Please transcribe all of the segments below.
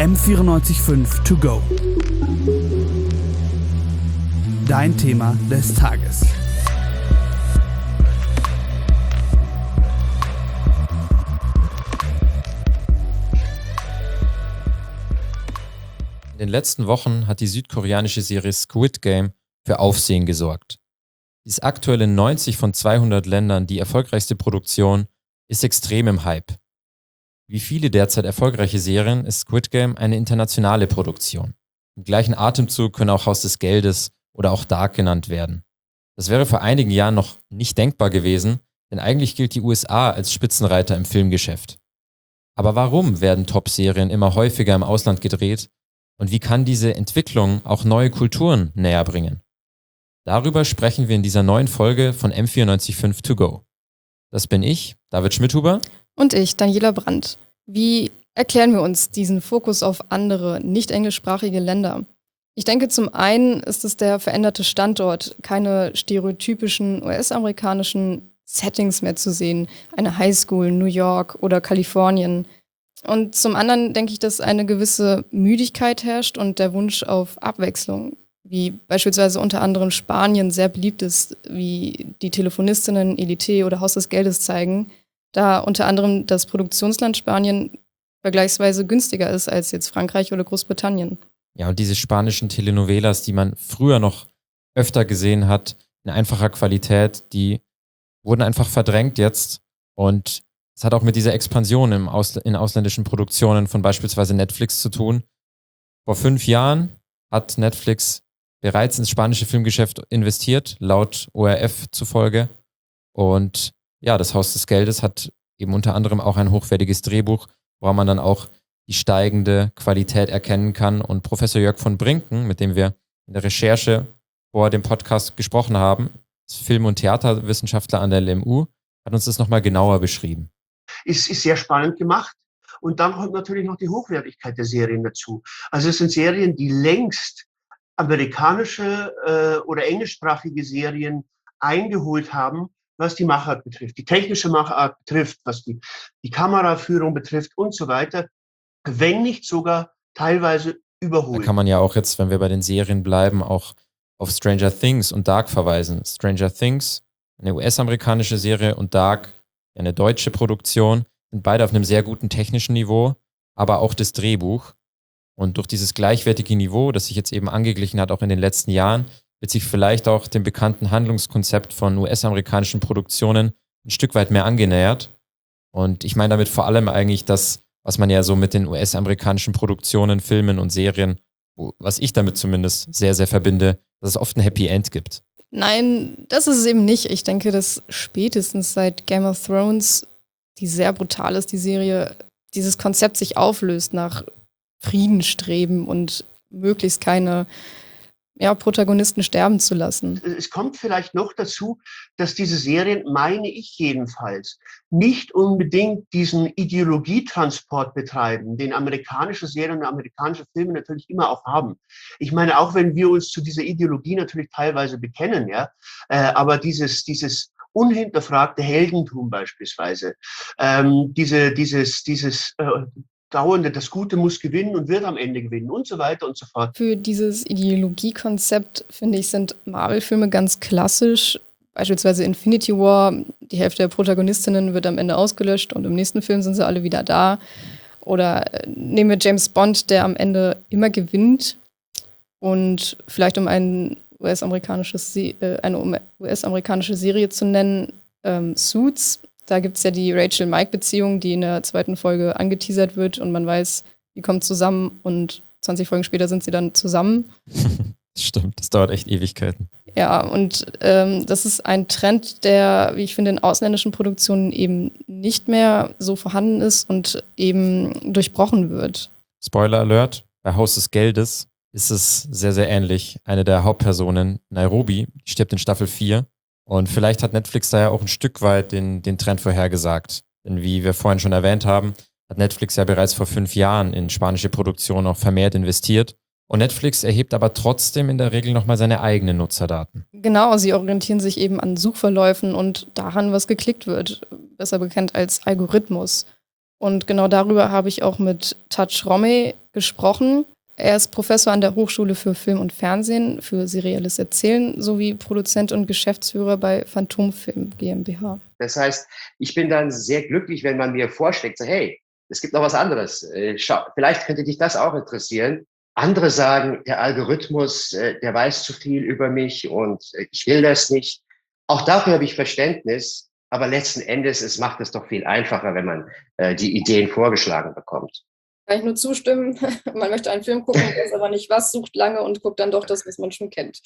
M94.5 To Go. Dein Thema des Tages. In den letzten Wochen hat die südkoreanische Serie Squid Game für Aufsehen gesorgt. Sie ist aktuell in 90 von 200 Ländern die erfolgreichste Produktion, ist extrem im Hype. Wie viele derzeit erfolgreiche Serien ist Squid Game eine internationale Produktion. Im gleichen Atemzug können auch Haus des Geldes oder auch Dark genannt werden. Das wäre vor einigen Jahren noch nicht denkbar gewesen, denn eigentlich gilt die USA als Spitzenreiter im Filmgeschäft. Aber warum werden Top-Serien immer häufiger im Ausland gedreht und wie kann diese Entwicklung auch neue Kulturen näher bringen? Darüber sprechen wir in dieser neuen Folge von M94.5 To Go. Das bin ich, David Schmidhuber. Und ich, Daniela Brandt. Wie erklären wir uns diesen Fokus auf andere, nicht englischsprachige Länder? Ich denke, zum einen ist es der veränderte Standort, keine stereotypischen US-amerikanischen Settings mehr zu sehen, eine Highschool, New York oder Kalifornien. Und zum anderen denke ich, dass eine gewisse Müdigkeit herrscht und der Wunsch auf Abwechslung, wie beispielsweise unter anderem Spanien sehr beliebt ist, wie die Telefonistinnen, Elite oder Haus des Geldes zeigen, da unter anderem das Produktionsland Spanien vergleichsweise günstiger ist als jetzt Frankreich oder Großbritannien. Ja, und diese spanischen Telenovelas, die man früher noch öfter gesehen hat, in einfacher Qualität, die wurden einfach verdrängt jetzt. Und es hat auch mit dieser Expansion in ausländischen Produktionen von beispielsweise Netflix zu tun. Vor 5 Jahren hat Netflix bereits ins spanische Filmgeschäft investiert, laut ORF zufolge. Und ja, das Haus des Geldes hat eben unter anderem auch ein hochwertiges Drehbuch, woran man dann auch die steigende Qualität erkennen kann. Und Professor Jörg von Brinken, mit dem wir in der Recherche vor dem Podcast gesprochen haben, ist Film- und Theaterwissenschaftler an der LMU, hat uns das nochmal genauer beschrieben. Ist sehr spannend gemacht. Und dann kommt natürlich noch die Hochwertigkeit der Serien dazu. Also es sind Serien, die längst amerikanische oder englischsprachige Serien eingeholt haben, was die Machart betrifft, die technische Machart betrifft, was die Kameraführung betrifft und so weiter, wenn nicht sogar teilweise überholt. Da kann man ja auch jetzt, wenn wir bei den Serien bleiben, auch auf Stranger Things und Dark verweisen. Stranger Things, eine US-amerikanische Serie, und Dark, eine deutsche Produktion, sind beide auf einem sehr guten technischen Niveau, aber auch das Drehbuch. Und durch dieses gleichwertige Niveau, das sich jetzt eben angeglichen hat, auch in den letzten Jahren, wird sich vielleicht auch dem bekannten Handlungskonzept von US-amerikanischen Produktionen ein Stück weit mehr angenähert. Und ich meine damit vor allem eigentlich das, was man ja so mit den US-amerikanischen Produktionen, Filmen und Serien, was ich damit zumindest sehr, sehr verbinde, dass es oft ein Happy End gibt. Nein, das ist es eben nicht. Ich denke, dass spätestens seit Game of Thrones, die sehr brutal ist, die Serie, dieses Konzept sich auflöst nach Frieden streben und möglichst keine Protagonisten sterben zu lassen. Es kommt vielleicht noch dazu, dass diese Serien, meine ich jedenfalls, nicht unbedingt diesen Ideologietransport betreiben, den amerikanische Serien und amerikanische Filme natürlich immer auch haben. Ich meine, auch wenn wir uns zu dieser Ideologie natürlich teilweise bekennen, ja, aber dieses unhinterfragte Heldentum beispielsweise, dieses dauernde, das Gute muss gewinnen und wird am Ende gewinnen und so weiter und so fort. Für dieses Ideologiekonzept, finde ich, sind Marvel-Filme ganz klassisch. Beispielsweise Infinity War, die Hälfte der Protagonistinnen wird am Ende ausgelöscht und im nächsten Film sind sie alle wieder da. Oder nehmen wir James Bond, der am Ende immer gewinnt. Und vielleicht um eine US-amerikanische Serie zu nennen, Suits. Da gibt es ja die Rachel-Mike-Beziehung, die in der 2. Folge angeteasert wird und man weiß, die kommen zusammen und 20 Folgen später sind sie dann zusammen. Stimmt, das dauert echt Ewigkeiten. Ja, und das ist ein Trend, der, wie ich finde, in ausländischen Produktionen eben nicht mehr so vorhanden ist und eben durchbrochen wird. Spoiler Alert, bei Haus des Geldes ist es sehr, sehr ähnlich. Eine der Hauptpersonen, Nairobi, die stirbt in Staffel 4. Und vielleicht hat Netflix da ja auch ein Stück weit den Trend vorhergesagt. Denn wie wir vorhin schon erwähnt haben, hat Netflix ja bereits vor 5 Jahren in spanische Produktionen auch vermehrt investiert. Und Netflix erhebt aber trotzdem in der Regel nochmal seine eigenen Nutzerdaten. Genau, sie orientieren sich eben an Suchverläufen und daran, was geklickt wird. Besser bekannt als Algorithmus. Und genau darüber habe ich auch mit Taj Rommey gesprochen. Er ist Professor an der Hochschule für Film und Fernsehen, für serielles Erzählen sowie Produzent und Geschäftsführer bei Phantomfilm GmbH. Das heißt, ich bin dann sehr glücklich, wenn man mir vorschlägt, so, hey, es gibt noch was anderes. Schau, vielleicht könnte dich das auch interessieren. Andere sagen, der Algorithmus, der weiß zu viel über mich und ich will das nicht. Auch dafür habe ich Verständnis. Aber letzten Endes, es macht es doch viel einfacher, wenn man die Ideen vorgeschlagen bekommt. Kann ich nur zustimmen. Man möchte einen Film gucken, weiß aber nicht was, sucht lange und guckt dann doch das, was man schon kennt.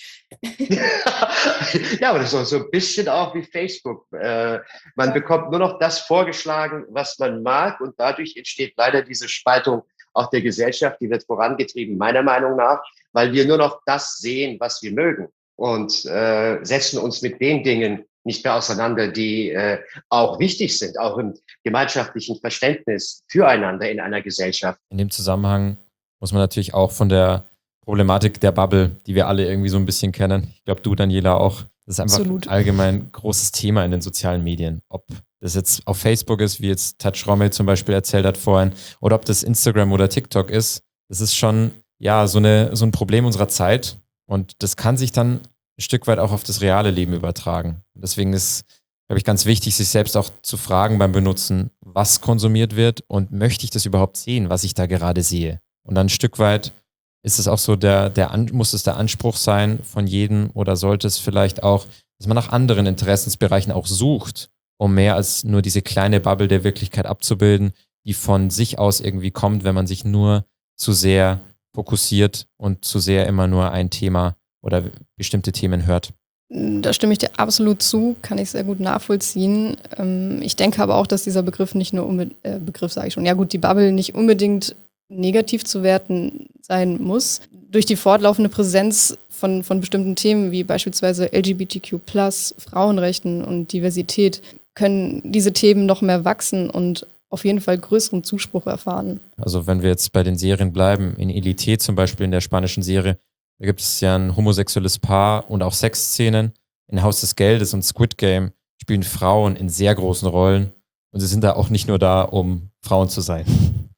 Ja, aber das ist auch so ein bisschen auch wie Facebook. Man bekommt nur noch das vorgeschlagen, was man mag, und dadurch entsteht leider diese Spaltung auch der Gesellschaft. Die wird vorangetrieben, meiner Meinung nach, weil wir nur noch das sehen, was wir mögen, und setzen uns mit den Dingen nicht mehr auseinander, die auch wichtig sind, auch im gemeinschaftlichen Verständnis füreinander in einer Gesellschaft. In dem Zusammenhang muss man natürlich auch von der Problematik der Bubble, die wir alle irgendwie so ein bisschen kennen. Ich glaube, du, Daniela, auch. Das ist einfach Absolut. allgemein ein großes Thema in den sozialen Medien. Ob das jetzt auf Facebook ist, wie jetzt Taj Rommey zum Beispiel erzählt hat vorhin, oder ob das Instagram oder TikTok ist. Das ist schon ja so ein Problem unserer Zeit. Und das kann sich dann ein Stück weit auch auf das reale Leben übertragen. Deswegen ist, glaube ich, ganz wichtig, sich selbst auch zu fragen beim Benutzen, was konsumiert wird und möchte ich das überhaupt sehen, was ich da gerade sehe. Und dann ein Stück weit ist es auch so, muss es der Anspruch sein von jedem, oder sollte es vielleicht auch, dass man nach anderen Interessensbereichen auch sucht, um mehr als nur diese kleine Bubble der Wirklichkeit abzubilden, die von sich aus irgendwie kommt, wenn man sich nur zu sehr fokussiert und zu sehr immer nur ein Thema oder bestimmte Themen hört. Da stimme ich dir absolut zu, kann ich sehr gut nachvollziehen. Ich denke aber auch, dass dieser Begriff nicht nur Begriff sage ich schon, ja gut, die Bubble nicht unbedingt negativ zu werten sein muss. Durch die fortlaufende Präsenz von bestimmten Themen wie beispielsweise LGBTQ+, Frauenrechten und Diversität können diese Themen noch mehr wachsen und auf jeden Fall größeren Zuspruch erfahren. Also wenn wir jetzt bei den Serien bleiben, in Elite zum Beispiel, in der spanischen Serie, da gibt es ja ein homosexuelles Paar und auch Sexszenen. In Haus des Geldes und Squid Game spielen Frauen in sehr großen Rollen, und sie sind da auch nicht nur da, um Frauen zu sein.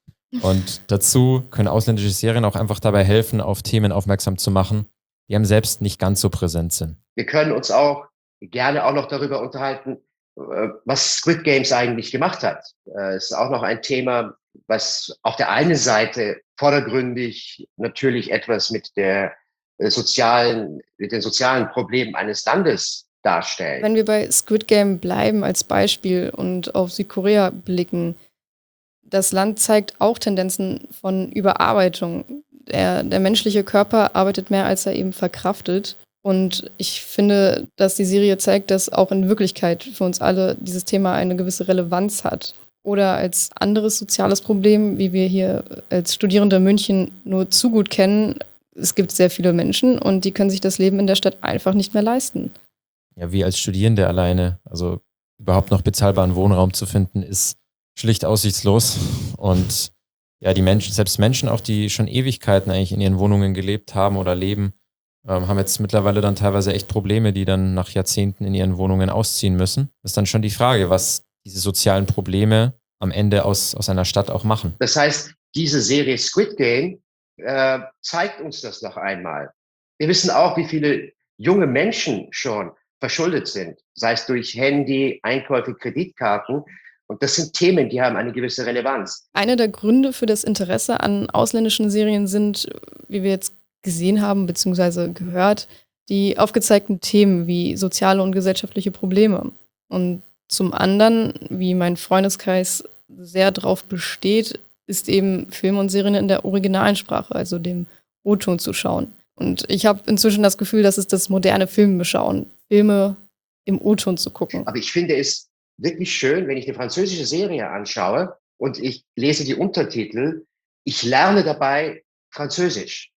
Und dazu können ausländische Serien auch einfach dabei helfen, auf Themen aufmerksam zu machen, die einem selbst nicht ganz so präsent sind. Wir können uns auch gerne auch noch darüber unterhalten, was Squid Games eigentlich gemacht hat. Es ist auch noch ein Thema, was auf der einen Seite vordergründig natürlich etwas mit den sozialen Problemen eines Landes darstellt. Wenn wir bei Squid Game bleiben als Beispiel und auf Südkorea blicken, das Land zeigt auch Tendenzen von Überarbeitung. Der menschliche Körper arbeitet mehr, als er eben verkraftet. Und ich finde, dass die Serie zeigt, dass auch in Wirklichkeit für uns alle dieses Thema eine gewisse Relevanz hat. Oder als anderes soziales Problem, wie wir hier als Studierende in München nur zu gut kennen, es gibt sehr viele Menschen und die können sich das Leben in der Stadt einfach nicht mehr leisten. Ja, wie als Studierende alleine, also überhaupt noch bezahlbaren Wohnraum zu finden, ist schlicht aussichtslos. Und ja, die Menschen, selbst Menschen auch, die schon Ewigkeiten eigentlich in ihren Wohnungen gelebt haben oder leben, haben jetzt mittlerweile dann teilweise echt Probleme, die dann nach Jahrzehnten in ihren Wohnungen ausziehen müssen. Das ist dann schon die Frage, was diese sozialen Probleme am Ende aus einer Stadt auch machen. Das heißt, diese Serie Squid Game zeigt uns das noch einmal. Wir wissen auch, wie viele junge Menschen schon verschuldet sind, sei es durch Handy, Einkäufe, Kreditkarten. Und das sind Themen, die haben eine gewisse Relevanz. Einer der Gründe für das Interesse an ausländischen Serien sind, wie wir jetzt gesehen haben bzw. gehört, die aufgezeigten Themen wie soziale und gesellschaftliche Probleme. Und zum anderen, wie mein Freundeskreis sehr drauf besteht, ist eben Film und Serien in der originalen Sprache, also dem O-Ton zu schauen. Und ich habe inzwischen das Gefühl, dass es das moderne Filmbeschauen, Filme im O-Ton zu gucken. Aber ich finde es wirklich schön, wenn ich eine französische Serie anschaue und ich lese die Untertitel, ich lerne dabei Französisch.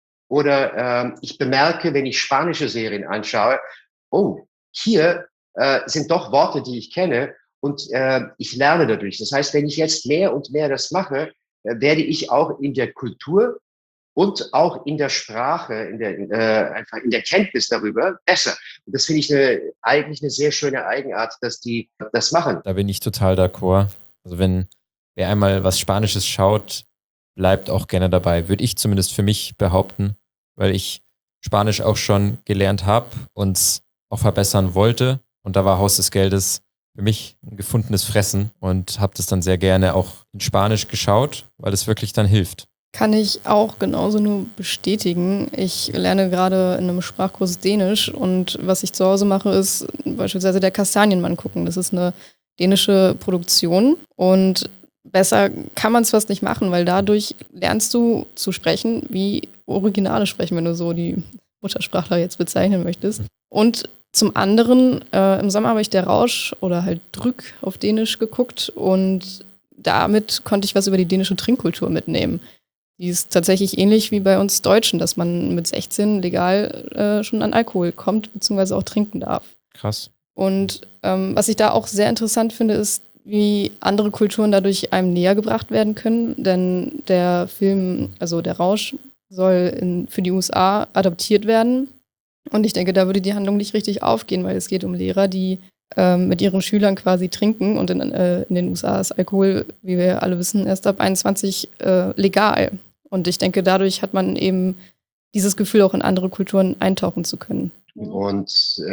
Oder ich bemerke, wenn ich spanische Serien anschaue, oh, hier sind doch Worte, die ich kenne, und ich lerne dadurch. Das heißt, wenn ich jetzt mehr und mehr das mache, werde ich auch in der Kultur und auch in der Sprache, einfach in der Kenntnis darüber besser. Und das finde ich eigentlich eine sehr schöne Eigenart, dass die das machen. Da bin ich total d'accord. Also wenn wer einmal was Spanisches schaut, bleibt auch gerne dabei. Würde ich zumindest für mich behaupten, weil ich Spanisch auch schon gelernt habe und es auch verbessern wollte. Und da war Haus des Geldes für mich ein gefundenes Fressen und habe das dann sehr gerne auch in Spanisch geschaut, weil es wirklich dann hilft. Kann ich auch genauso nur bestätigen. Ich lerne gerade in einem Sprachkurs Dänisch und was ich zu Hause mache, ist beispielsweise der Kastanienmann gucken. Das ist eine dänische Produktion und besser kann man es fast nicht machen, weil dadurch lernst du zu sprechen, wie Originale sprechen, wenn du so die Muttersprachler jetzt bezeichnen möchtest. Und zum anderen, im Sommer habe ich Der Rausch oder halt Drück auf Dänisch geguckt und damit konnte ich was über die dänische Trinkkultur mitnehmen. Die ist tatsächlich ähnlich wie bei uns Deutschen, dass man mit 16 legal schon an Alkohol kommt, beziehungsweise auch trinken darf. Krass. Und was ich da auch sehr interessant finde, ist, wie andere Kulturen dadurch einem näher gebracht werden können. Denn der Film, also Der Rausch, soll für die USA adaptiert werden. Und ich denke, da würde die Handlung nicht richtig aufgehen, weil es geht um Lehrer, die mit ihren Schülern quasi trinken. Und in den USA ist Alkohol, wie wir alle wissen, erst ab 21 legal. Und ich denke, dadurch hat man eben dieses Gefühl, auch in andere Kulturen eintauchen zu können. Und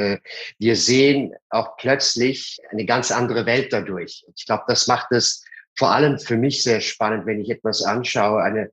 wir sehen auch plötzlich eine ganz andere Welt dadurch. Ich glaube, das macht es vor allem für mich sehr spannend, wenn ich etwas anschaue, eine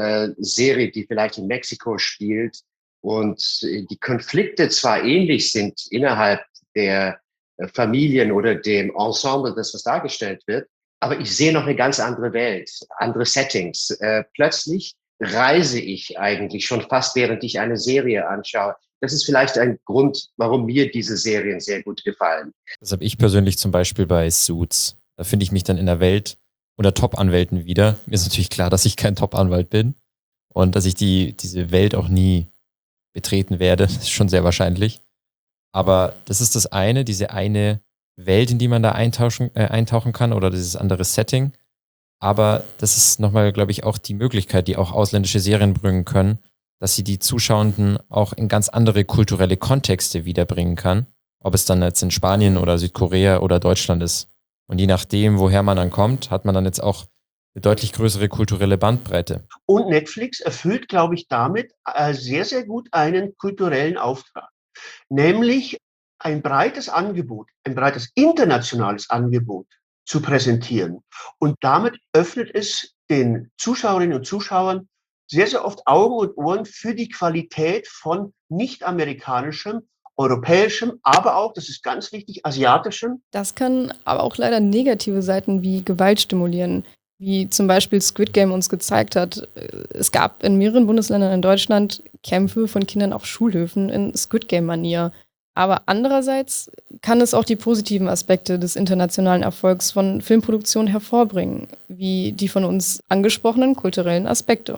Serie, die vielleicht in Mexiko spielt und die Konflikte zwar ähnlich sind innerhalb der Familien oder dem Ensemble, das was dargestellt wird, aber ich sehe noch eine ganz andere Welt, andere Settings. Plötzlich reise ich eigentlich schon fast, während ich eine Serie anschaue. Das ist vielleicht ein Grund, warum mir diese Serien sehr gut gefallen. Das habe ich persönlich zum Beispiel bei Suits. Da finde ich mich dann in der Welt unter Top-Anwälten wieder. Mir ist natürlich klar, dass ich kein Top-Anwalt bin und dass ich diese Welt auch nie betreten werde. Das ist schon sehr wahrscheinlich. Aber das ist das eine, diese eine Welt, in die man da eintauchen kann oder dieses andere Setting. Aber das ist nochmal, glaube ich, auch die Möglichkeit, die auch ausländische Serien bringen können, dass sie die Zuschauenden auch in ganz andere kulturelle Kontexte wiederbringen kann. Ob es dann jetzt in Spanien oder Südkorea oder Deutschland ist. Und je nachdem, woher man dann kommt, hat man dann jetzt auch eine deutlich größere kulturelle Bandbreite. Und Netflix erfüllt, glaube ich, damit sehr, sehr gut einen kulturellen Auftrag. Nämlich ein breites Angebot, ein breites internationales Angebot zu präsentieren. Und damit öffnet es den Zuschauerinnen und Zuschauern sehr, sehr oft Augen und Ohren für die Qualität von nicht-amerikanischem, europäischem, aber auch, das ist ganz wichtig, asiatischem. Das kann aber auch leider negative Seiten wie Gewalt stimulieren, wie zum Beispiel Squid Game uns gezeigt hat. Es gab in mehreren Bundesländern in Deutschland Kämpfe von Kindern auf Schulhöfen in Squid Game-Manier. Aber andererseits kann es auch die positiven Aspekte des internationalen Erfolgs von Filmproduktionen hervorbringen, wie die von uns angesprochenen kulturellen Aspekte.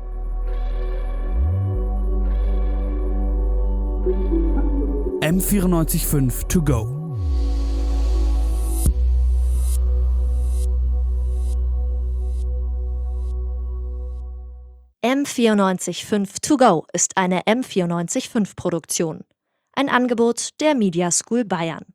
M945 to go. M945 to go ist eine M945-Produktion. Ein Angebot der Media School Bayern.